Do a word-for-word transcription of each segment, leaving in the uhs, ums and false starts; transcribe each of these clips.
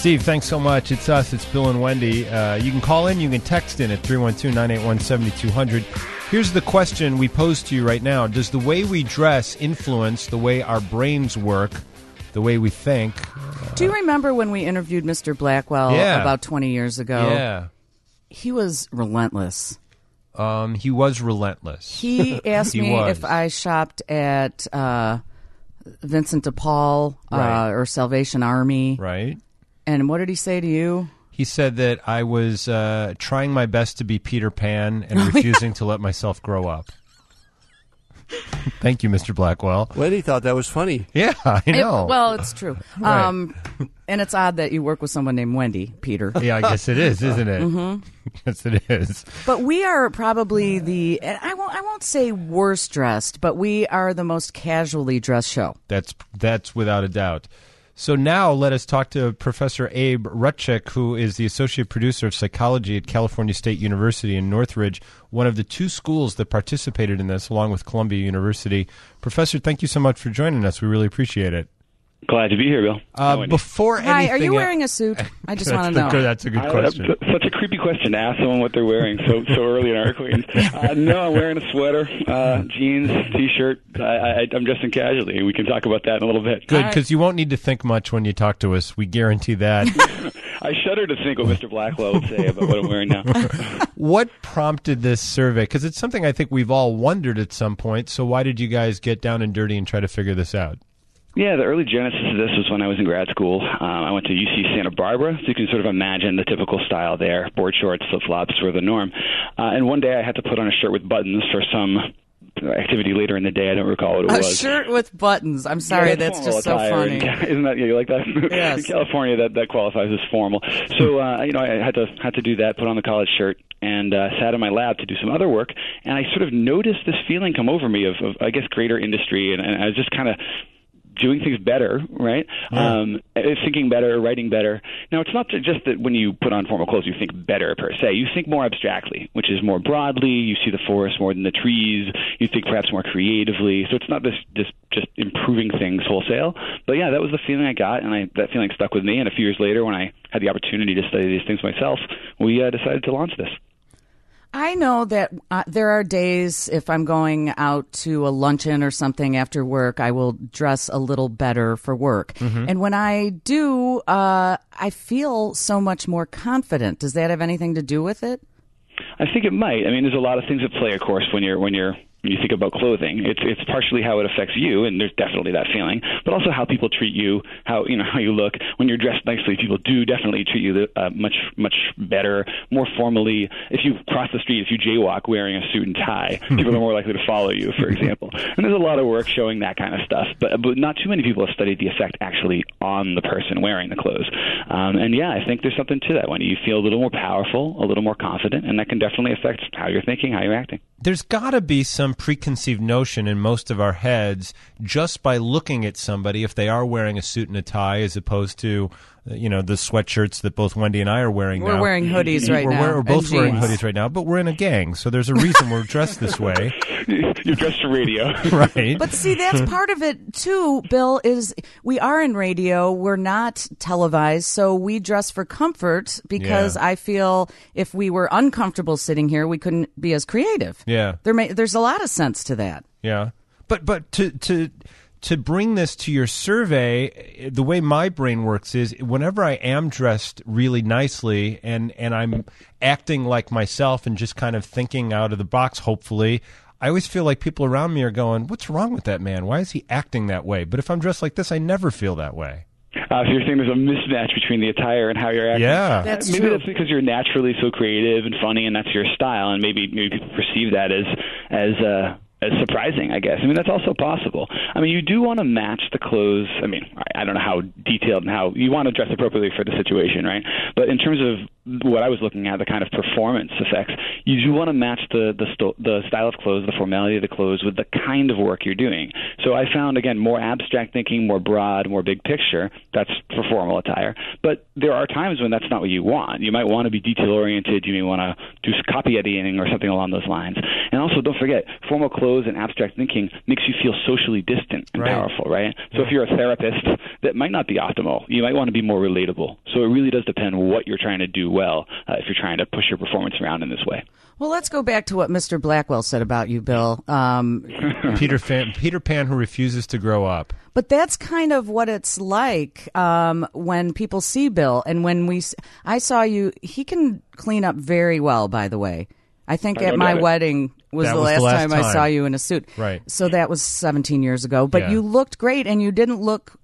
Steve, thanks so much. It's us. It's Bill and Wendy. Uh, you can call in. You can text in at three one two, nine eight one, seven two zero zero. Here's the question we pose to you right now. Does the way we dress influence the way our brains work, the way we think? Uh, Do you remember when we interviewed Mister Blackwell yeah. about twenty years ago? Yeah. He was relentless. Um, he was relentless. He asked he me was. if I shopped at uh, Vincent de Paul uh, Right. or Salvation Army. Right. And what did he say to you? He said that I was uh, trying my best to be Peter Pan and refusing to let myself grow up. Thank you, Mister Blackwell. Wendy thought that was funny. Yeah, I know. It, well, it's true. Right. Um, and it's odd that you work with someone named Wendy, Peter. Yeah, I guess it is, isn't it? Mm-hmm. Yes, it is. But we are probably the, and I won't, I won't say worst dressed, but we are the most casually dressed show. That's that's without a doubt. So now let us talk to Professor Abe Rutchick, who is the associate producer of psychology at California State University in Northridge, one of the two schools that participated in this, along with Columbia University. Professor, thank you so much for joining us. We really appreciate it. Glad to be here, Bill. Uh, before Hi, anything, are you wearing a suit? I just want to know. Good, that's a good question. Uh, such a creepy question to ask someone what they're wearing so so early in our acquaintance. Uh, no, I'm wearing a sweater, uh, jeans, T-shirt. I, I, I'm dressing casually. We can talk about that in a little bit. Good, because you won't need to think much when you talk to us. We guarantee that. I shudder to think what Mister Blackwell would say about what I'm wearing now. What prompted this survey? Because it's something I think we've all wondered at some point. So why did you guys get down and dirty and try to figure this out? Yeah, the early genesis of this was when I was in grad school. Um, I went to U C Santa Barbara, so you can sort of imagine the typical style there. Board shorts, flip-flops were the norm. Uh, and one day I had to put on a shirt with buttons for some activity later in the day. I don't recall what it a was. A shirt with buttons. I'm sorry, yeah, that's, that's just so attire. funny. Isn't that, yeah, you like that? Yes. In California, that, that qualifies as formal. So, uh, you know, I had to had to do that, put on the college shirt, and uh, sat in my lab to do some other work. And I sort of noticed this feeling come over me of, of I guess, greater industry, and, and I was just kind of doing things better, right? Yeah. Um, thinking better, writing better. Now, it's not just that when you put on formal clothes you think better per se. You think more abstractly, which is more broadly. You see the forest more than the trees. You think perhaps more creatively. So it's not this, this just improving things wholesale. But yeah, that was the feeling I got, and I, that feeling stuck with me. And a few years later, when I had the opportunity to study these things myself, we uh, decided to launch this. I know that uh, there are days if I'm going out to a luncheon or something after work, I will dress a little better for work. Mm-hmm. And when I do, uh, I feel so much more confident. Does that have anything to do with it? I think it might. I mean, there's a lot of things at play, of course, when you're when you're when you think about clothing. It's it's partially how it affects you, and there's definitely that feeling, but also how people treat you, how you know how you look. When you're dressed nicely, people do definitely treat you uh, much much better, more formally. If you cross the street, if you jaywalk wearing a suit and tie, people are more likely to follow you, for example. And there's a lot of work showing that kind of stuff, but but not too many people have studied the effect actually on the person wearing the clothes. Um, and yeah, I think there's something to that. When you feel a little more powerful, a little more confident, and that can definitely affect how you're thinking, how you're acting. There's got to be some preconceived notion in most of our heads just by looking at somebody if they are wearing a suit and a tie as opposed to, you know, the sweatshirts that both Wendy and I are wearing we're now. We're wearing hoodies right we're, now. We're both wearing jeans. hoodies right now, but we're in a gang, so there's a reason we're dressed this way. You're dressed for radio. Right. But see, that's part of it, too, Bill, is we are in radio. We're not televised, so we dress for comfort because Yeah. I feel if we were uncomfortable sitting here, we couldn't be as creative. Yeah. There may, there's a lot of sense to that. Yeah. But but to to to bring this to your survey, the way my brain works is whenever I am dressed really nicely and, and I'm acting like myself and just kind of thinking out of the box, hopefully, I always feel like people around me are going, what's wrong with that man? Why is he acting that way? But if I'm dressed like this, I never feel that way. Uh, so you're saying there's a mismatch between the attire and how you're acting? Yeah. That's maybe true. that's because you're naturally so creative and funny, and that's your style, and maybe maybe people perceive that as as uh, as surprising, I guess. I mean, that's also possible. I mean, you do want to match the clothes. I mean, I don't know how detailed and how you want to dress appropriately for the situation, right? But in terms of what I was looking at, the kind of performance effects, you do want to match the the, st- the style of clothes, the formality of the clothes with the kind of work you're doing. So I found, again, more abstract thinking, more broad, more big picture. That's for formal attire. But there are times when that's not what you want. You might want to be detail-oriented. You may want to do copy editing or something along those lines. And also, don't forget, formal clothes and abstract thinking makes you feel socially distant and right. powerful, right? So yeah. if you're a therapist, that might not be optimal. You might want to be more relatable. So it really does depend what you're trying to do well uh, if you're trying to push your performance around in this way. Well, let's go back to what Mister Blackwell said about you, Bill. Um, Peter Pan, Peter Pan who refuses to grow up. But that's kind of what it's like um, when people see Bill. And when we, I saw you, he can clean up very well, by the way. I think I at my it. wedding was That the was last, the last time, time I saw you in a suit. Right. So that was seventeen years ago. But Yeah. you looked great, and you didn't look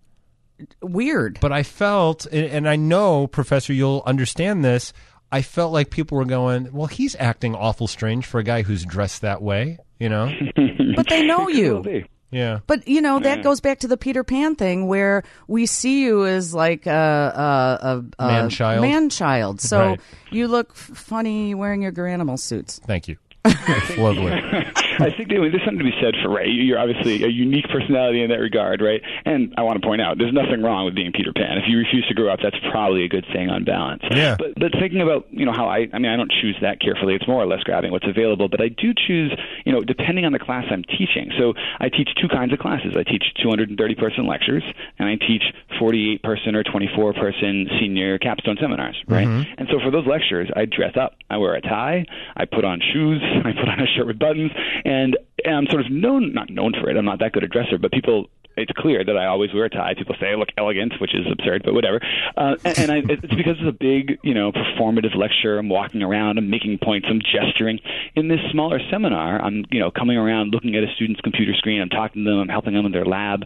weird. But I felt, and and I know, Professor, you'll understand this, I felt like people were going, well, he's acting awful strange for a guy who's dressed that way, you know? But they know Will you. be. Yeah. But, you know, that goes back to the Peter Pan thing where we see you as like a, a, a, a Man-child. man-child. So Right. you look f- funny wearing your Garanimal suits. Thank you. That's lovely. I think I mean, there's something to be said for Ray. You're obviously a unique personality in that regard, right? And I want to point out, there's nothing wrong with being Peter Pan. If you refuse to grow up, that's probably a good thing on balance. Yeah. But but thinking about, you know, how I, I mean, I don't choose that carefully. It's more or less grabbing what's available. But I do choose, you know, depending on the class I'm teaching. So I teach two kinds of classes. I teach two hundred thirty person lectures, and I teach forty-eight person or twenty-four person senior capstone seminars, right? Mm-hmm. And so for those lectures, I dress up. I wear a tie. I put on shoes. I put on a shirt with buttons, and, and I'm sort of known, not known for it. I'm not that good a dresser, but people, it's clear that I always wear a tie. People say I look elegant, which is absurd, but whatever. Uh, and and I, it's because it's a big, you know, performative lecture. I'm walking around, I'm making points, I'm gesturing. In this smaller seminar, I'm, you know, coming around, looking at a student's computer screen, I'm talking to them, I'm helping them in their lab.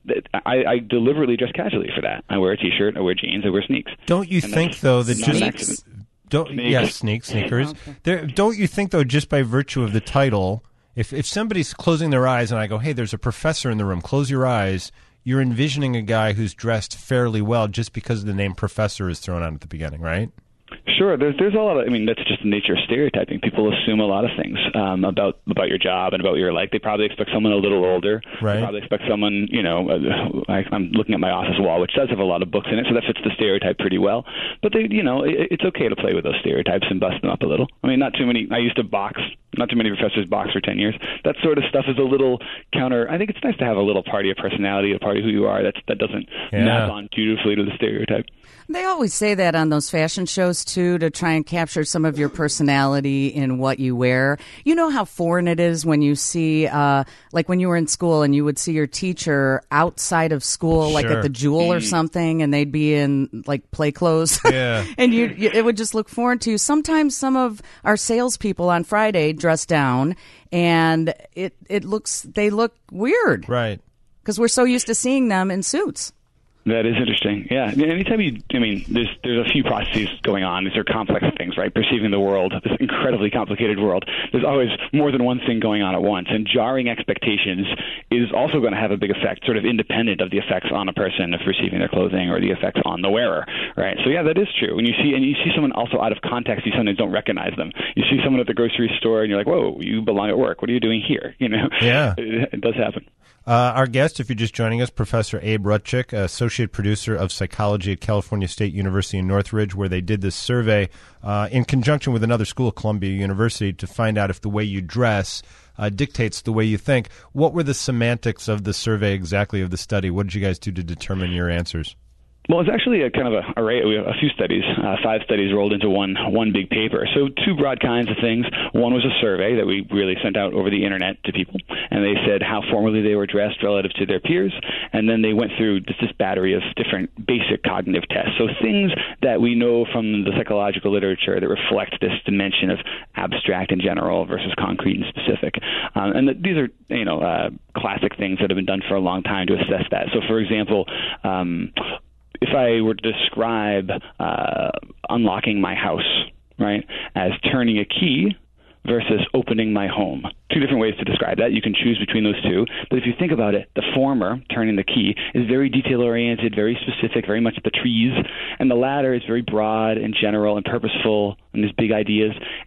I, I deliberately dress casually for that. I wear a T-shirt, I wear jeans, I wear sneaks. Don't you And think, that's though, that not an just... accident. Don't Sneaks. yes, sneaks, sneakers. Okay. There, don't you think though, just by virtue of the title, if if somebody's closing their eyes and I go, "Hey, there's a professor in the room," close your eyes. You're envisioning a guy who's dressed fairly well just because the name professor is thrown out at the beginning, right? Sure, there's there's a lot of. I mean, that's just the nature of stereotyping. People assume a lot of things um, about about your job and about what you're like. They probably expect someone a little older. Right. They probably expect someone, you know. Uh, I, I'm looking at my office wall, which does have a lot of books in it, so that fits the stereotype pretty well. But they, you know, it, it's okay to play with those stereotypes and bust them up a little. I mean, not too many. I used to box. Not too many professors box for ten years. That sort of stuff is a little counter. I think it's nice to have a little party of personality, a party of who you are. That's that doesn't Yeah. map on beautifully to the stereotype. They always say that on those fashion shows, too, to try and capture some of your personality in what you wear. You know how foreign it is when you see, uh, like when you were in school and you would see your teacher outside of school, like Sure. at the Jewel or something, and they'd be in, like, play clothes. Yeah. And you, you, it would just look foreign to you. Sometimes some of our salespeople on Friday dress down, and it, it looks, they look weird. Right. Because we're so used to seeing them in suits. That is interesting. Yeah. Anytime you, I mean, there's there's a few processes going on. These are complex things, right? Perceiving the world, this incredibly complicated world. There's always more than one thing going on at once, and jarring expectations is also going to have a big effect, sort of independent of the effects on a person of receiving their clothing or the effects on the wearer, right? So yeah, that is true. When you see and you see someone also out of context, you sometimes don't recognize them. You see someone at the grocery store, and you're like, "Whoa, you belong at work. What are you doing here?" You know? Yeah. It, it does happen. Uh, our guest, if you're just joining us, Professor Abe Rutchick, Associate Producer of Psychology at California State University in Northridge, where they did this survey uh, in conjunction with another school, Columbia University, to find out if the way you dress uh, dictates the way you think. What were the semantics of the survey exactly, of the study? What did you guys do to determine your answers? Well, it's actually a kind of a array. We have a few studies, uh, five studies rolled into one one big paper. So two broad kinds of things. One was a survey that we really sent out over the internet to people, and they said how formally they were dressed relative to their peers, and then they went through just this battery of different basic cognitive tests. So things that we know from the psychological literature that reflect this dimension of abstract and general versus concrete and specific. Um, and the, these are, you know, uh, classic things that have been done for a long time to assess that. So, for example, um, if I were to describe uh, unlocking my house, right, as turning a key versus opening my home, two different ways to describe that. You can choose between those two. But if you think about it, the former, turning the key, is very detail-oriented, very specific, very much the trees. And the latter is very broad and general and purposeful, and there's big ideas. And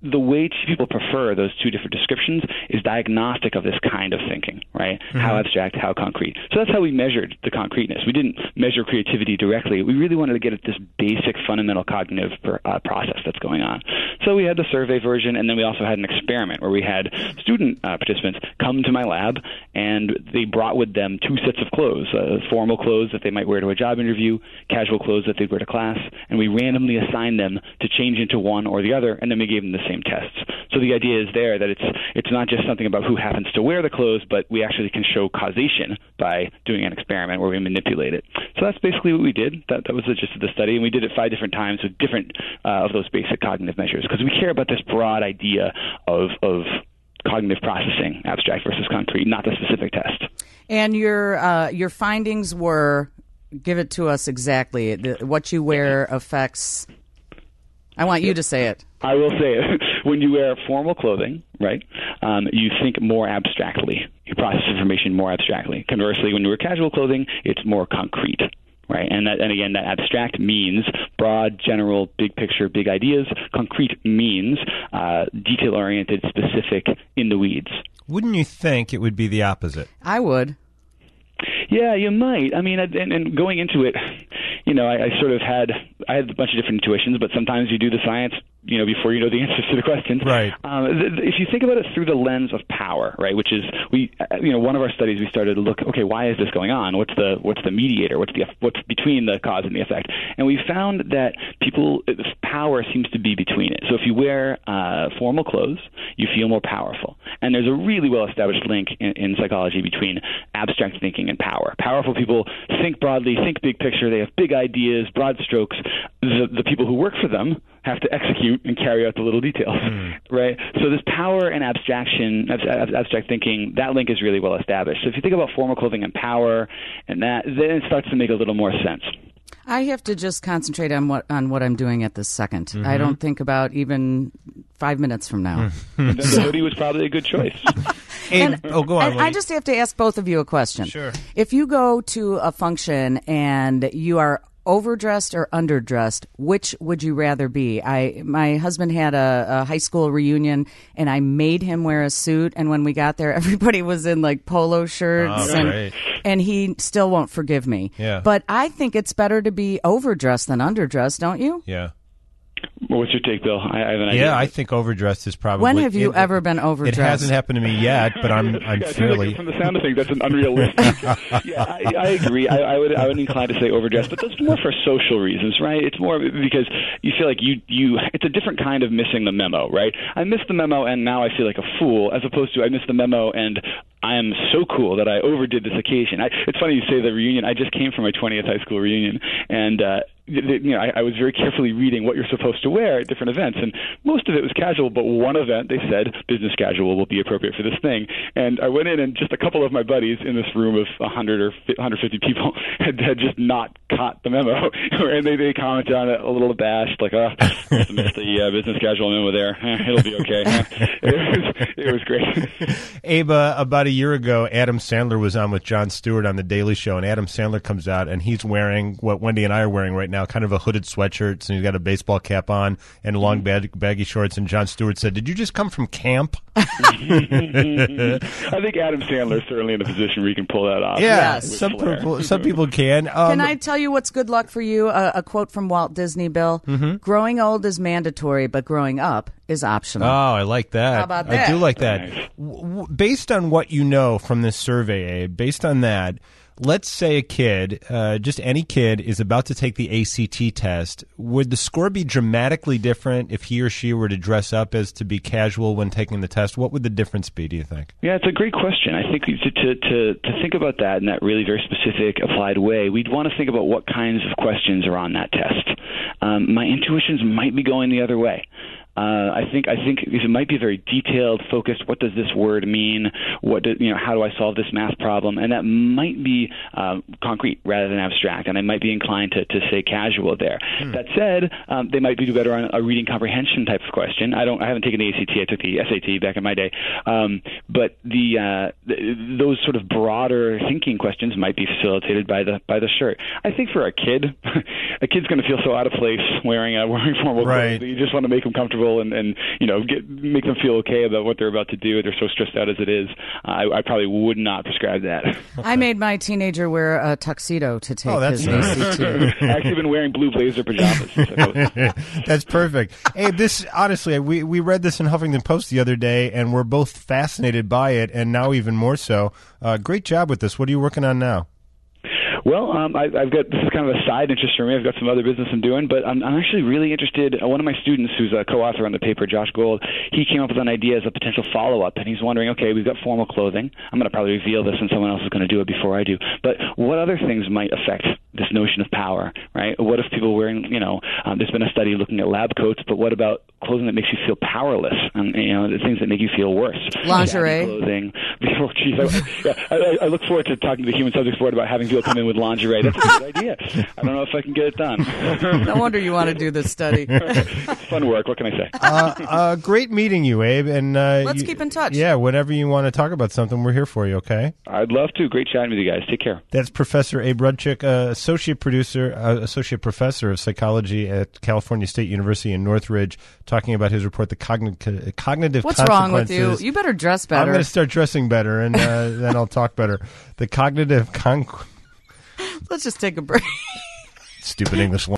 the way people prefer those two different descriptions is diagnostic of this kind of thinking, right? Mm-hmm. How abstract, how concrete. So that's how we measured the concreteness. We didn't measure creativity directly. We really wanted to get at this basic fundamental cognitive per, uh, process that's going on. So we had the survey version, and then we also had an experiment where we had student uh, participants come to my lab, and they brought with them two sets of clothes, uh, formal clothes that they might wear to a job interview, casual clothes that they'd wear to class, and we randomly assigned them to change into one or the other, and then we gave them the same tests. So the idea is there that it's it's not just something about who happens to wear the clothes, but we actually can show causation by doing an experiment where we manipulate it. So that's basically what we did. That, that was the gist of the study, and we did it five different times with different uh, of those basic cognitive measures, because we care about this broad idea of of cognitive processing, abstract versus concrete, not the specific test. And your uh, your findings were, give it to us exactly, the, what you wear affects. I want you to say it. I will say it. When you wear formal clothing, right, um, you think more abstractly. You process information more abstractly. Conversely, when you wear casual clothing, it's more concrete, right? And that, and again, that abstract means broad, general, big picture, big ideas. Concrete means uh, detail-oriented, specific, in the weeds. Wouldn't you think it would be the opposite? I would. Yeah, you might. I mean, and, and going into it, you know, I, I sort of had I had a bunch of different intuitions, but sometimes you do the science, you know, before you know the answers to the questions. Right. Um, th- if you think about it through the lens of power, right, which is we, uh, you know, one of our studies we started to look, okay, why is this going on? What's the what's the mediator? What's the what's between the cause and the effect? And we found that people power seems to be between it. So if you wear uh, formal clothes, you feel more powerful. And there's a really well-established link in, in psychology between abstract thinking and power. Powerful people think broadly, think big picture. They have big ideas, broad strokes. The, the people who work for them have to execute and carry out the little details, mm. right? So this power and abstraction, abstract thinking, that link is really well established. So if you think about formal clothing and power and that, then it starts to make a little more sense. I have to just concentrate on what on what I'm doing at this second. Mm-hmm. I don't think about even five minutes from now. And the hoodie was probably a good choice. and, oh, go on. And I just have to ask both of you a question. Sure. If you go to a function and you are overdressed or underdressed, which would you rather be? I my husband had a, a high school reunion, and I made him wear a suit. And when we got there, everybody was in like polo shirts, oh, and great. and he still won't forgive me. Yeah. But I think it's better to be overdressed than underdressed, don't you? Yeah. What's your take, Bill? I, I have an idea. Yeah, I think overdressed is probably. When have you it, ever been overdressed? It hasn't happened to me yet, but I'm I'm yeah, fairly. Like from the sound of things, that's an unrealistic. yeah, I, I agree. I, I would I would incline to say overdressed, but that's more for social reasons, right? It's more because you feel like you you. It's a different kind of missing the memo, right? I missed the memo, and now I feel like a fool, as opposed to I missed the memo and I am so cool that I overdid this occasion. I, it's funny you say the reunion. I just came from my twentieth high school reunion, and uh, you know, I, I was very carefully reading what you're supposed to wear at different events, and most of it was casual, but one event they said business casual will be appropriate for this thing. And I went in, and just a couple of my buddies in this room of one hundred or one hundred fifty people had, had just not caught the memo, and they, they commented on it a little abashed, like, oh, must have missed the uh, business casual memo there. Eh, it'll be okay. it, was, it was great. Abe, uh, about a year ago, Adam Sandler was on with Jon Stewart on The Daily Show, and Adam Sandler comes out, and he's wearing what Wendy and I are wearing right now, kind of a hooded sweatshirt, and he's got a baseball cap on and long bag- baggy shorts, and Jon Stewart said, did you just come from camp? I think Adam Sandler is certainly in a position where he can pull that off. Yeah, Yes. some people, some people can. Um, Can I tell you what's good luck for you? A, a quote from Walt Disney, Bill. Mm-hmm. Growing old is mandatory, but growing up is optional. Oh, I like that. How about I that? do like that. Nice. W- w- based on what you know from this survey, Abe, based on that, let's say a kid, uh, just any kid, is about to take the A C T test. Would the score be dramatically different if he or she were to dress up as to be casual when taking the test? What would the difference be, do you think? Yeah, it's a great question. I think to, to, to, to think about that in that really very specific applied way, we'd want to think about what kinds of questions are on that test. Um, my intuitions might be going the other way. Uh, I think I think it might be very detailed, focused. What does this word mean? What do, you know? How do I solve this math problem? And that might be uh, concrete rather than abstract. And I might be inclined to, to say casual there. Hmm. That said, um, they might be better on a reading comprehension type of question. I don't. I haven't taken the A C T. I took the S A T back in my day. Um, but the, uh, the those sort of broader thinking questions might be facilitated by the by the shirt. I think for a kid, a kid's going to feel so out of place wearing uh, wearing formal right. clothes that you just want to make them comfortable and, and you know get make them feel okay about what they're about to do. They're so stressed out as it is. I, I probably would not prescribe that. Okay. I made my teenager wear a tuxedo to take oh, that's his nice. A C T. I've actually been wearing blue blazer pajamas. That's perfect. Hey, this honestly, we we read this in Huffington Post the other day, and we're both fascinated by it, and now even more so. Uh, great job with this. What are you working on now? Well, um, I, I've got this is kind of a side interest for me. I've got some other business I'm doing, but I'm, I'm actually really interested. Uh, one of my students, who's a co-author on the paper, Josh Gold, he came up with an idea as a potential follow-up, and he's wondering, okay, we've got formal clothing. I'm going to probably reveal this, and someone else is going to do it before I do. But what other things might affect this notion of power, right? What if people wearing, you know, um, there's been a study looking at lab coats, but what about clothing that makes you feel powerless, and you know, the things that make you feel worse? Lingerie. Clothing. Oh, geez, I, yeah, I, I look forward to talking to the Human Subjects Board about having people come in with lingerie. That's a good idea. I don't know if I can get it done. No wonder you want to do this study. It's fun work. What can I say? Uh, uh, great meeting you, Abe. And uh, let's you, keep in touch. Yeah, whenever you want to talk about something, we're here for you. Okay. I'd love to. Great chatting with you guys. Take care. That's Professor Abe Rudchick, uh, associate producer, uh, associate professor of psychology at California State University in Northridge, talking about his report, the cogn- cognitive What's consequences. wrong with you? You better dress better. I'm going to start dressing better, and uh, then I'll talk better. The cognitive con. Let's just take a break. Stupid English.